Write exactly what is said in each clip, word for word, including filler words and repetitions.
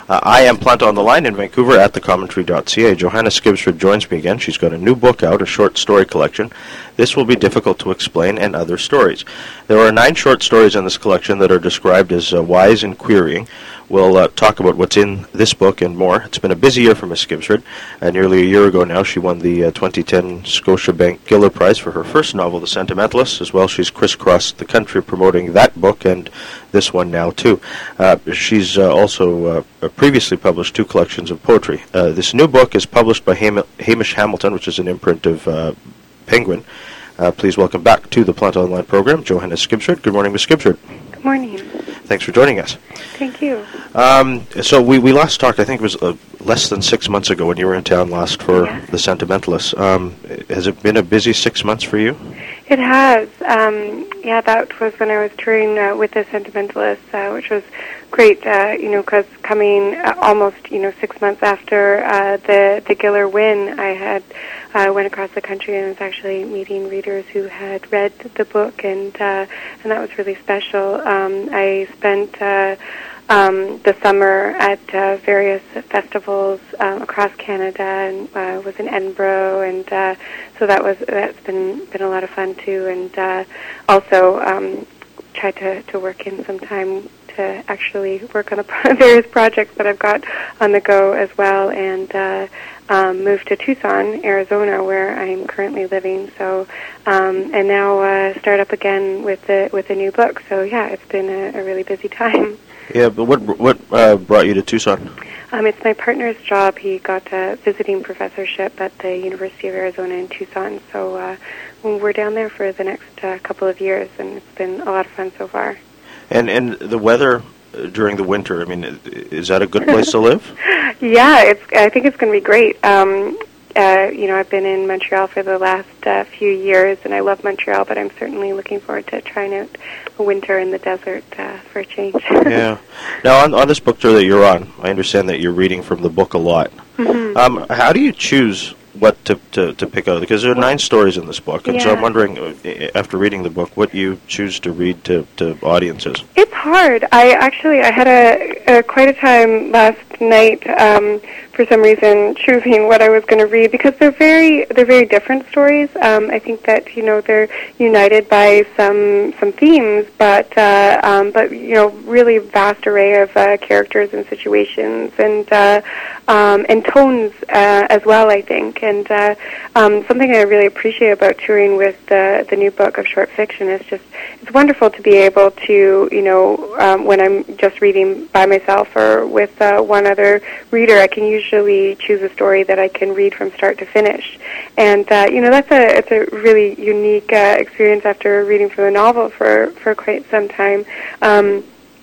Uh, I am Plant on the Line in Vancouver at the commentary dot c a. Johanna Skibsrud joins me again. She's got a new book out, a short story collection. This Will Be Difficult to Explain, and Other Stories. There are nine short stories in this collection that are described as uh, wise and querying. We'll uh, talk about what's in this book and more. It's been a busy year for Miss Skibsrud. Uh, nearly a year ago now, she won the uh, twenty ten Scotiabank Giller Prize for her first novel, The Sentimentalist. As well, she's crisscrossed the country promoting that book and this one now, too. Uh, she's uh, also uh, previously published two collections of poetry. Uh, this new book is published by Ham- Hamish Hamilton, which is an imprint of uh, Penguin. Uh, please welcome back to the Plant Online program, Johanna Skibsrud. Good morning, Miss Skibsrud. Good morning. Thanks for joining us. Thank you. Um, so we, we last talked, I think it was uh, less than six months ago when you were in town last for Yes. The Sentimentalist. Um, has it been a busy six months for you? It has. Um, yeah, that was when I was touring uh, with The Sentimentalist, uh, which was great, uh, you know, because coming uh, almost, you know, six months after uh, the, the Giller win, I had uh, went across the country and was actually meeting readers who had read the book, and uh, and that was really special. Um, I spent uh, um, the summer at uh, various festivals um, across Canada, and uh, was in Edinburgh, and uh, so that was that's been been a lot of fun too, and uh, also um, tried to, to work in some time to actually work on the pro- various projects that I've got on the go as well, and uh, um, moved to Tucson, Arizona, where I'm currently living. So, um, and now uh, start up again with the with a new book. So yeah, it's been a, a really busy time. Yeah, but what what uh, brought you to Tucson? Um, it's my partner's job. He got a visiting professorship at the University of Arizona in Tucson. So uh, we're down there for the next uh, couple of years, and it's been a lot of fun so far. And and the weather uh, during the winter, I mean, is that a good place to live? Yeah, it's. I think it's going to be great. Um, uh, you know, I've been in Montreal for the last uh, few years, and I love Montreal, but I'm certainly looking forward to trying out a winter in the desert uh, for a change. Yeah. Now, on, on this book tour that you're on, I understand that you're reading from the book a lot. Mm-hmm. Um, how do you choose what to, to, to pick out? Because there are nine stories in this book, and so Yeah. I'm wondering, uh, after reading the book, what you choose to read to, to audiences. It's hard. I actually I had a, a quite a time last night um, for some reason choosing what I was going to read, because they're very they're very different stories. Um, I think that you know they're united by some some themes, but uh, um, but you know really vast array of uh, characters and situations and uh, um, and tones uh, as well, I think. And uh, um, something I really appreciate about touring with the the new book of short fiction is just it's wonderful to be able to you know um, when I'm just reading by myself or with uh, one other reader, I can usually choose a story that I can read from start to finish. And uh, you know that's a it's a really unique uh, experience after reading from a novel for for quite some time. Um,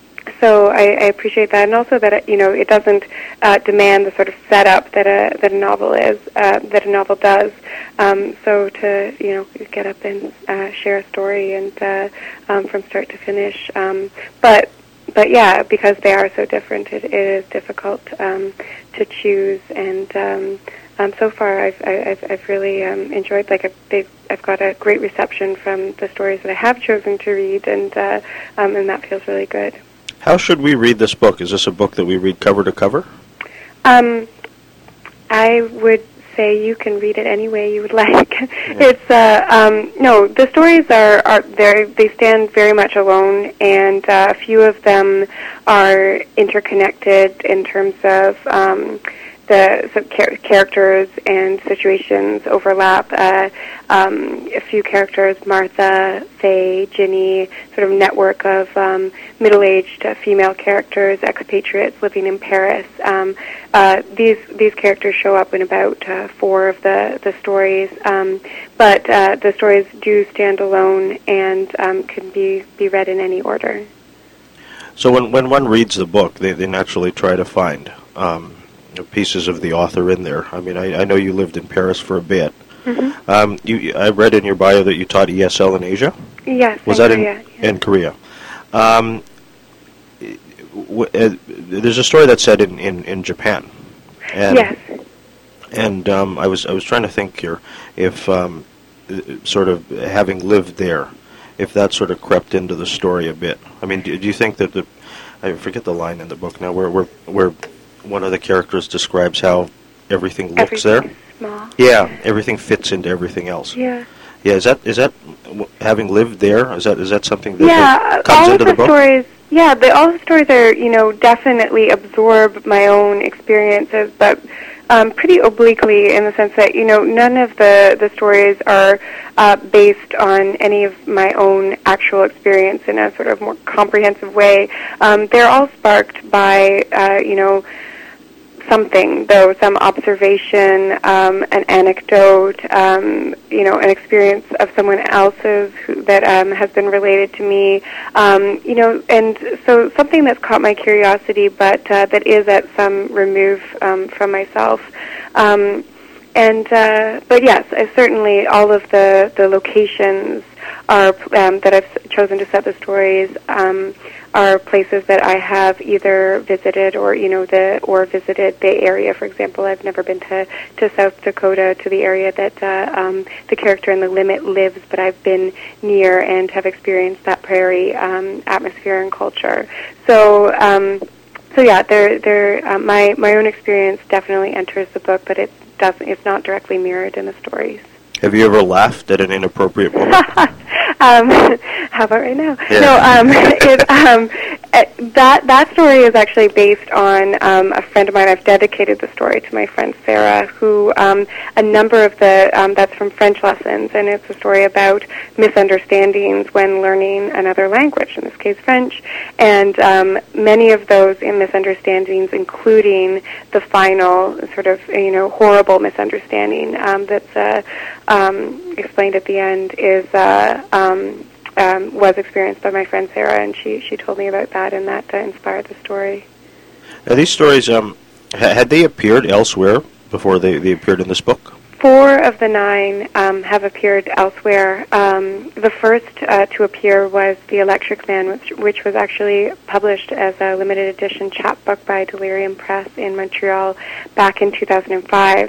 So I, I appreciate that, and also that it, you know it doesn't uh, demand the sort of setup that a that a novel is uh, that a novel does. Um, so to you know get up and uh, share a story and uh, um, from start to finish. Um, but but yeah, because they are so different, it, it is difficult um, to choose. And um, um, so far, I've I, I've, I've really um, enjoyed. Like I've, they've, I've got a great reception from the stories that I have chosen to read, and uh, um, and that feels really good. How should we read this book? Is this a book that we read cover to cover? Um, I would say you can read it any way you would like. Yeah. It's uh, um, no, the stories are are they they stand very much alone, and uh, a few of them are interconnected in terms of. Um, The some char- characters and situations overlap. Uh, um, a few characters, Martha, Faye, Ginny, sort of network of um, middle-aged uh, female characters, expatriates living in Paris. Um, uh, these these characters show up in about uh, four of the the stories, um, but uh, the stories do stand alone and um, can be be read in any order. So when when one reads the book, they they naturally try to find. Um, pieces of the author in there. I mean, I, I know you lived in Paris for a bit. Mm-hmm. Um, you, I read in your bio that you taught E S L in Asia? Yes, Was in that Korea, in, yeah. in Korea? Um, w- uh, there's a story that's set in, in, in Japan. And, yes. And um, I was I was trying to think here if um, sort of having lived there, if that sort of crept into the story a bit. I mean, do, do you think that the I forget the line in the book now where where where one of the characters describes how everything looks Everything there. is small. Yeah, everything fits into everything else. Yeah. Yeah, is that is that w- having lived there? Is that is that something that, Yeah, that comes all into of the, the book? stories. Yeah, the, all the stories are, you know, definitely absorb my own experiences, but um, pretty obliquely in the sense that, you know, none of the, the stories are uh, based on any of my own actual experience in a sort of more comprehensive way. Um, they're all sparked by, uh, you know, something, though, some observation, um, an anecdote, um, you know, an experience of someone else's who, that um, has been related to me, um, you know, and so something that's caught my curiosity, but uh, that is at some remove um, from myself. Um, and uh, but yes, I certainly all of the the locations are um, that I've chosen to set the stories. Um, are places that I have either visited or, you know, the or visited the area. For example, I've never been to, to South Dakota, to the area that uh, um, the character in The Limit lives, but I've been near and have experienced that prairie um, atmosphere and culture. So, um, so yeah, they're, they're, uh, my my own experience definitely enters the book, but it doesn't. It's not directly mirrored in the stories. Have you ever laughed at an inappropriate moment? um, how about right now? Yeah. No, um, it, um, that that story is actually based on um, a friend of mine. I've dedicated the story to my friend Sarah, who um, a number of the um, that's from French lessons, and it's a story about misunderstandings when learning another language, in this case French, and um, many of those in misunderstandings, including the final sort of you know horrible misunderstanding um, that's uh, um, explained at the end, is. Uh, um, Um, was experienced by my friend Sarah, and she, she told me about that, and that uh, inspired the story. Now, these stories, um, ha- had they appeared elsewhere before they, they appeared in this book? Four of the nine um, have appeared elsewhere. Um, the first uh, to appear was The Electric Man, which, which was actually published as a limited edition chapbook by Delirium Press in Montreal back in two thousand five.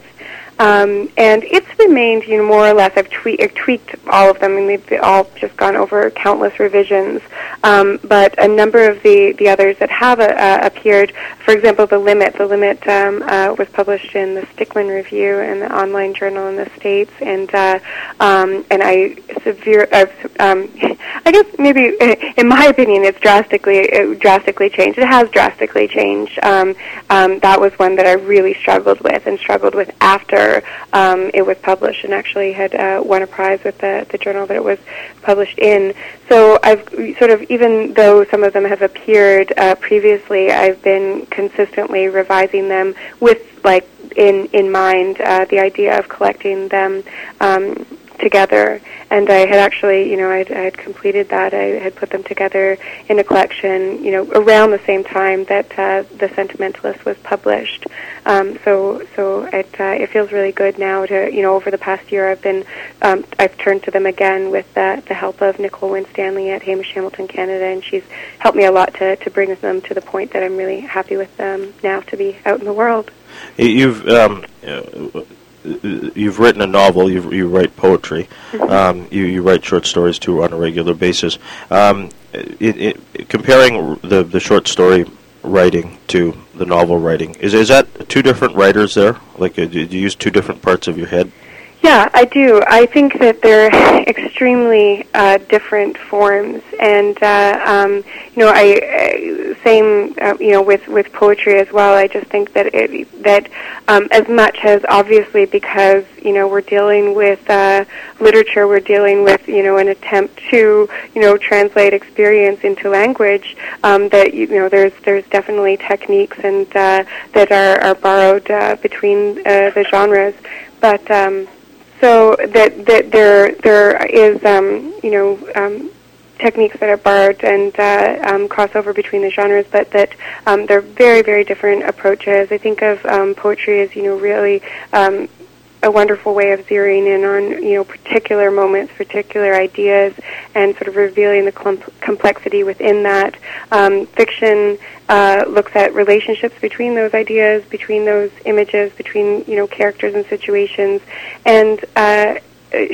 Um, and it's remained, you know, more or less. I've, tweak, I've tweaked all of them, and they've all just gone over countless revisions. Um, but a number of the, the others that have uh, uh, appeared, for example, The Limit. The Limit um, uh, was published in the Stickman Review, and the online journal in the States, and uh, um, and I severe, uh, um, I guess maybe, in my opinion, it's drastically it drastically changed. It has drastically changed. Um, um, that was one that I really struggled with, and struggled with after. Um, it was published, and actually had uh, won a prize with the, the journal that it was published in. So I've sort of, even though some of them have appeared uh, previously, I've been consistently revising them with, like, in in mind uh, the idea of collecting them um, together. And I had actually, you know, I had completed that. I had put them together in a collection, you know, around the same time that uh, The Sentimentalist was published. Um, so, so it uh, it feels really good now to, you know, over the past year, I've been, um, I've turned to them again with the, the help of Nicole Winstanley at Hamish Hamilton Canada, and she's helped me a lot to to bring them to the point that I'm really happy with them now to be out in the world. You've um, uh, you've written a novel. You you write poetry. Mm-hmm. Um, you you write short stories too on a regular basis. Um, it, it, comparing the the short story writing to the novel writing, is is that two different writers there? Like, uh, do you use two different parts of your head? Yeah, I do. I think that they're extremely uh, different forms, and uh, um, you know, I uh, same uh, you know with, with poetry as well. I just think that it that um, as much as obviously because you know we're dealing with uh, literature, we're dealing with you know an attempt to you know translate experience into language. Um, that you know there's there's definitely techniques and uh, that are, are borrowed uh, between uh, the genres, but. Um, So that that there there is um, you know um, techniques that are borrowed and uh, um, crossover between the genres, but that um, they're very very different approaches. I think of um, poetry as you know really um, a wonderful way of zeroing in on you know particular moments, particular ideas, and sort of revealing the clump- complexity within that. Um, fiction uh, looks at relationships between those ideas, between those images, between you know characters and situations, and uh, short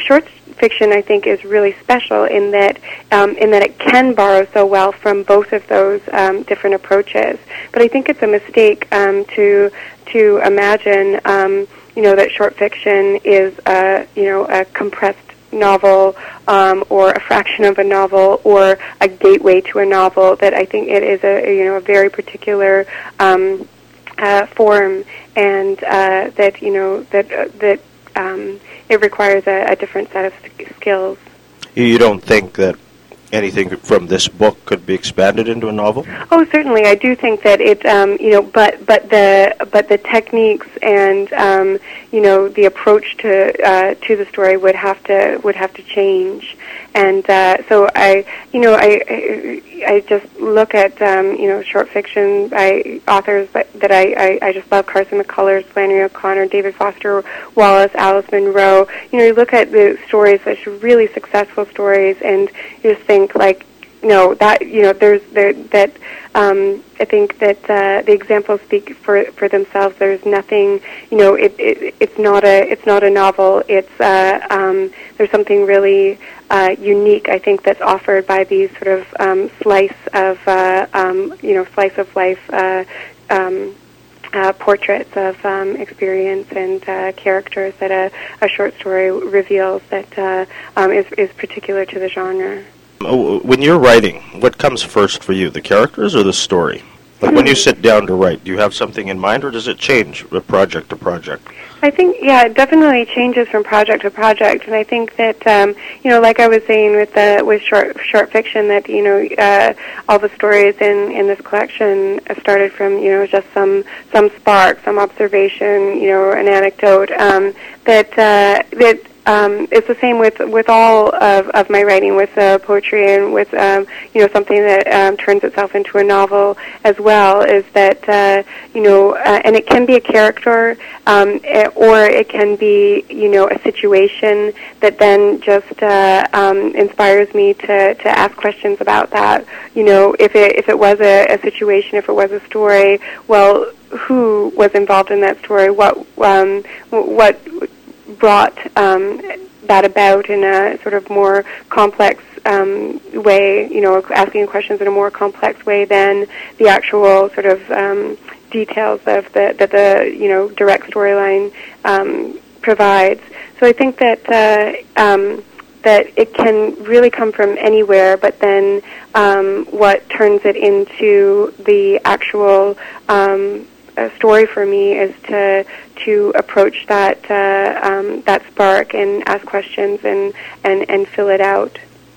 fiction, I think, is really special in that um, in that it can borrow so well from both of those um, different approaches. But I think it's a mistake um, to to imagine, um, you know, that short fiction is a you know a compressed novel um, or a fraction of a novel or a gateway to a novel. That I think it is a you know a very particular um, uh, form, and uh, that you know that uh, that. Um, it requires a, a different set of skills. You don't think that anything from this book could be expanded into a novel? Oh, certainly. I do think that it, um, you know, but but the but the techniques and um, you know the approach to uh, to the story would have to would have to change. And uh, so I, you know, I, I I just look at um, you know short fiction by authors that, that I, I I just love: Carson McCullers, Flannery O'Connor, David Foster Wallace, Alice Munro. You know, you look at the stories, such really successful stories, and you just think like, no, that you know, there's there that um, I think that uh, the examples speak for for themselves. There's nothing, you know, it, it it's not a it's not a novel. It's uh, um, there's something really uh, unique, I think, that's offered by these sort of um, slice of uh, um, you know slice of life. Uh, um, Uh, portraits of um, experience and uh, characters that a, a short story reveals that uh, um, is, is particular to the genre. When you're writing, what comes first for you, the characters or the story? Like when you sit down to write, do you have something in mind, or does it change from project to project? I think, yeah, it definitely changes from project to project, and I think that, um, you know, like I was saying with the with short short fiction, that you know, uh, all the stories in, in this collection started from you know just some some spark, some observation, you know, an anecdote. Um, that uh, that. Um, it's the same with with all of, of my writing, with uh, poetry and with um, you know something that um, turns itself into a novel as well. Is that uh, you know, uh, and it can be a character, um, or it can be you know a situation that then just uh, um, inspires me to, to ask questions about that. You know, if it if it was a, a situation, if it was a story, well, who was involved in that story? What um, what brought um, that about in a sort of more complex um, way, you know, asking questions in a more complex way than the actual sort of um, details of the, that the, you know, direct storyline um, provides. So I think that uh, um, that it can really come from anywhere, but then um, what turns it into the actual um, story for me is to to approach that uh, um, that spark and ask questions and, and, and fill it out.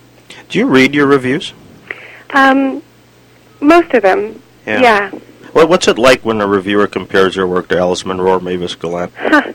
Do you read your reviews? Um, most of them, yeah. yeah. Well, what's it like when a reviewer compares your work to Alice Munro or Mavis Gallant?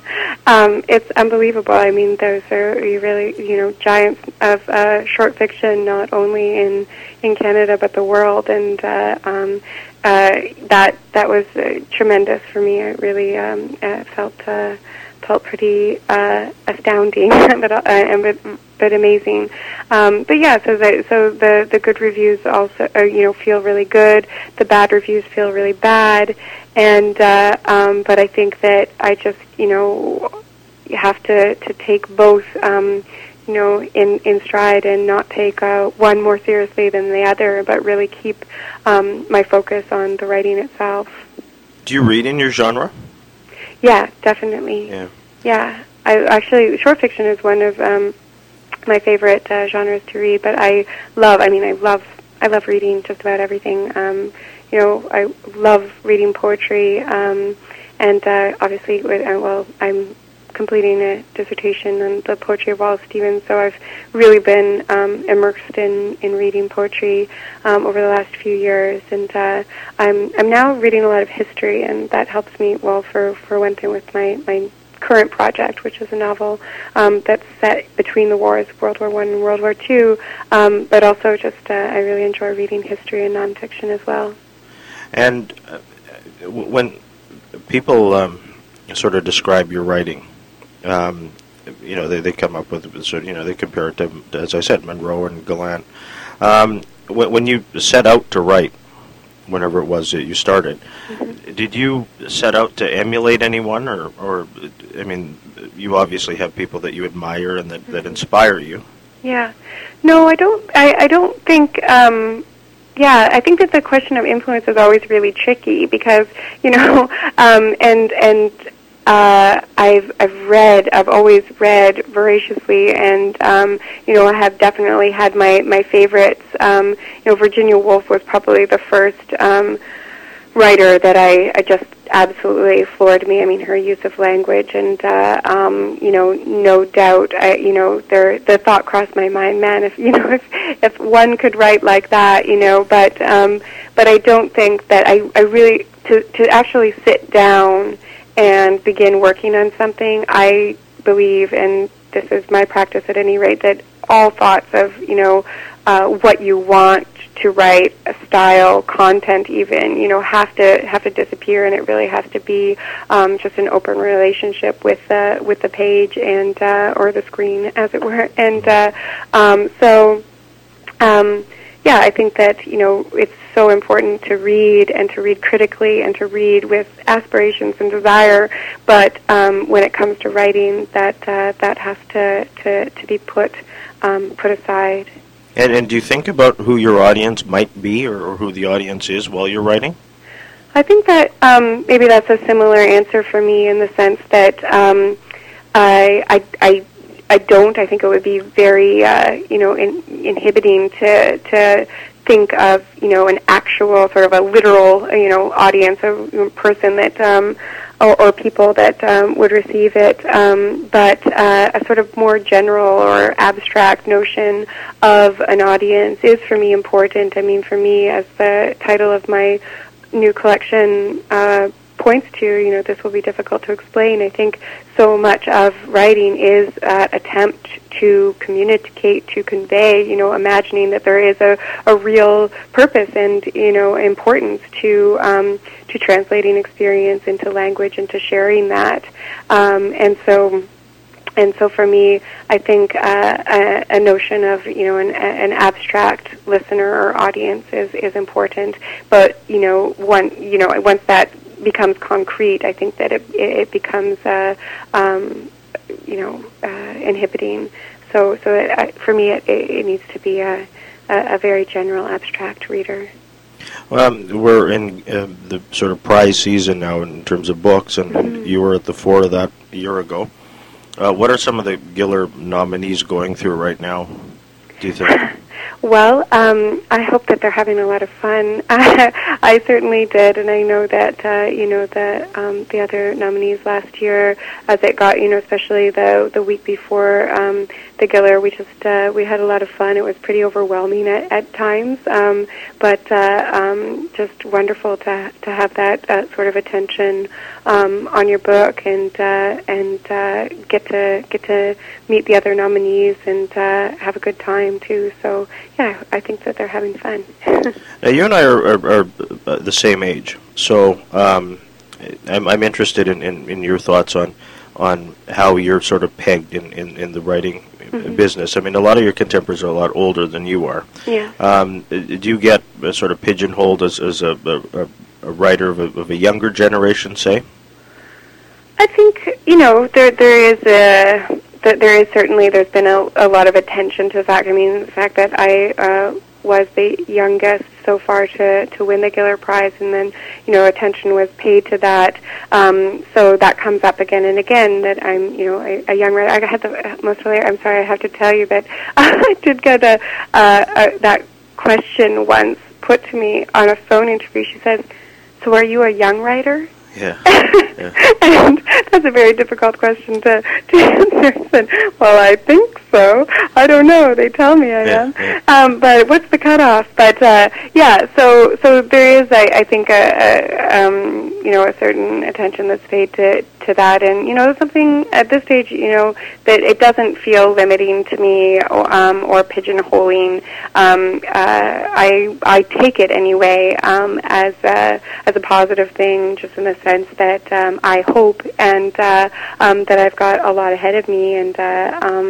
um, it's unbelievable. I mean, those are really, you know, giants of uh, short fiction, not only in, in Canada but the world, and uh, um, uh, that that was uh, tremendous for me. It really um, uh, felt uh, felt pretty uh, astounding, but uh, and but, but amazing. Um, but yeah, so the so the, the good reviews also uh, you know feel really good. The bad reviews feel really bad, and uh, um, but I think that I just you know have to to take both. Um, you know, in, in stride and not take uh, one more seriously than the other, but really keep um, my focus on the writing itself. Do you read in your genre? Yeah, definitely. Yeah. Yeah. I actually, short fiction is one of um, my favorite uh, genres to read, but I love, I mean, I love, I love reading just about everything. Um, you know, I love reading poetry, um, and uh, obviously, uh, well, I'm completing a dissertation on the poetry of Wallace Stevens, so I've really been um, immersed in, in reading poetry um, over the last few years, and uh, I'm I'm now reading a lot of history, and that helps me, well, for, for one thing, with my, my current project, which is a novel um, that's set between the wars, World War One and World War Two, um, but also just uh, I really enjoy reading history and nonfiction as well. And uh, when people um, sort of describe your writing, Um, you know, they, they come up with, sort of, you know, they compare it to, as I said, Munro and Gallant. Um, when, when you set out to write, whenever it was that you started, mm-hmm. did you set out to emulate anyone, or, or I mean, you obviously have people that you admire and that, that inspire you. Yeah. No, I don't. I, I don't think. Um, yeah, I think that the question of influence is always really tricky because you know, um, and and. Uh, I've I've read I've always read voraciously, and um, you know I have definitely had my my favorites. Um, you know, Virginia Woolf was probably the first um, writer that I, I just absolutely floored me. I mean, her use of language, and uh, um, you know, no doubt, I, you know, there the thought crossed my mind, man, if you know, if if one could write like that, you know, but um, but I don't think that I I really to to actually sit down and begin working on something, I believe, and this is my practice at any rate, that all thoughts of, you know, uh, what you want to write, a style, content even, you know, have to have to disappear, and it really has to be um, just an open relationship with the with the page and uh, or the screen, as it were. And uh, um, so, um, yeah, I think that, you know, it's so important to read and to read critically and to read with aspirations and desire, but um, when it comes to writing, that uh, that has to, to, to be put um, put aside. And, and do you think about who your audience might be, or, or who the audience is while you're writing? I think that um, maybe that's a similar answer for me in the sense that um, I, I, I I don't. I think it would be very, uh, you know, in, inhibiting to to think of, you know, an actual sort of a literal, you know, audience, a you know, person that, um, or, or people that um, would receive it, um, but uh, a sort of more general or abstract notion of an audience is for me important. I mean, for me, as the title of my new collection uh, points to, you know, this will be difficult to explain. I think so much of writing is that attempt to communicate, to convey, you know, imagining that there is a, a real purpose and, you know, importance to um, to translating experience into language and to sharing that. Um, and so And so for me, I think uh, a, a notion of, you know, an, an abstract listener or audience is, is important. But, you know, one, you know, once that becomes concrete, I think that it, it becomes, uh, um, you know, uh, inhibiting. So, so it, for me, it, it needs to be a, a, a very general, abstract reader. Well, um, we're in uh, the sort of prize season now in terms of books, and, mm-hmm. and you were at the fore of that a year ago. Uh, what are some of the Giller nominees going through right now, do you think? Well, um, I hope that they're having a lot of fun. I certainly did, and I know that uh, you know the um, the other nominees last year, as it got, you know, especially the the week before um, the Giller, we just uh, we had a lot of fun. It was pretty overwhelming at, at times, um, but uh, um, just wonderful to to have that uh, sort of attention um, on your book and uh, and uh, get to get to meet the other nominees and uh, have a good time too. So. Yeah, I think that they're having fun. Now, you and I are, are, are uh, the same age, so um, I'm, I'm interested in, in, in your thoughts on on how you're sort of pegged in, in, in the writing mm-hmm. business. I mean, a lot of your contemporaries are a lot older than you are. Yeah. Um, do you get uh, sort of pigeonholed as, as a, a, a writer of a, of a younger generation, say? I think, you know, there there is a... That there is certainly, there's been a, a lot of attention to the fact, I mean, the fact that I uh, was the youngest so far to, to win the Giller Prize, and then, you know, attention was paid to that. Um, so that comes up again and again, that I'm, you know, a, a young writer. I had the most earlier, I'm sorry, I have to tell you that I did get a, uh, a, that question once put to me on a phone interview. She says, so are you a young writer? Yeah. yeah. And that's a very difficult question to, to answer. Said, well, I think so. I don't know. They tell me I yeah, am. Yeah. Um, but what's the cutoff? But uh, yeah, so so there is, I, I think, a, a um, you know, a certain attention that's paid to to that, and you know, something at this stage, you know, that it doesn't feel limiting to me or, um, or pigeonholing. Um, uh, I I take it anyway um, as a, as a positive thing, just in the sense that um, I hope and uh, um, that I've got a lot ahead of me, and uh, um,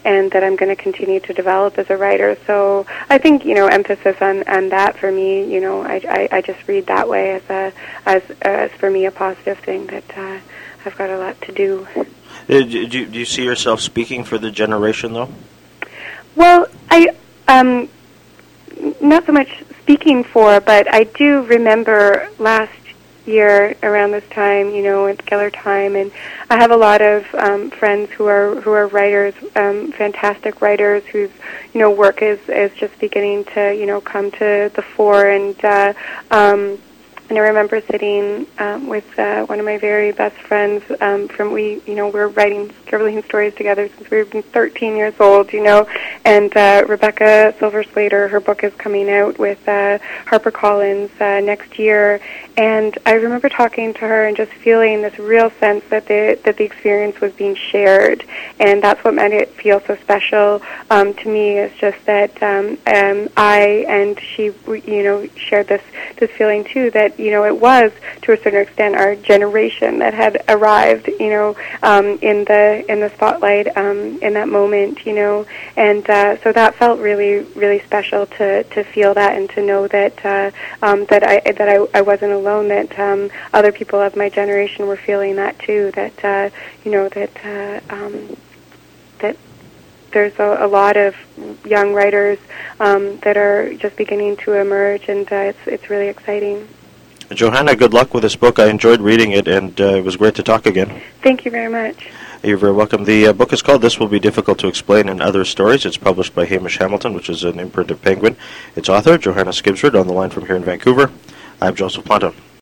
and that I'm going to continue to develop as a writer. So I think, you know, emphasis on, on that for me, you know, I, I, I just read that way as a as as for me a positive thing that uh, I've got a lot to do. Uh, do, you, do you see yourself speaking for the generation, though? Well, I um, not so much speaking for, but I do remember last year around this time, you know, it's Geller time, and I have a lot of um, friends who are who are writers, um, fantastic writers whose, you know, work is is just beginning to, you know, come to the fore. And uh, um, and I remember sitting um, with uh, one of my very best friends um, from we, you know, we're writing Kerguelen stories together since we were thirteen years old, you know, and uh, Rebecca Silver Slater, her book is coming out with uh, HarperCollins uh, next year, and I remember talking to her and just feeling this real sense that the that the experience was being shared, and that's what made it feel so special um, to me. Is just that um, um, I and she, you know, shared this this feeling too, that, you know, it was to a certain extent our generation that had arrived, you know, um, in the in the spotlight um, in that moment, you know, and uh, so that felt really really special to, to feel that and to know that uh, um, that I that I, I wasn't alone, that um, other people of my generation were feeling that too, that uh, you know that uh, um, that there's a, a lot of young writers um, that are just beginning to emerge, and uh, it's it's really exciting. Johanna, good luck with this book. I enjoyed reading it, and uh, it was great to talk again. Thank you very much. You're very welcome. The uh, book is called This Will Be Difficult to Explain and Other Stories. It's published by Hamish Hamilton, which is an imprint of Penguin. Its author, Johanna Skibsrud, on the line from here in Vancouver. I'm Joseph Ponto.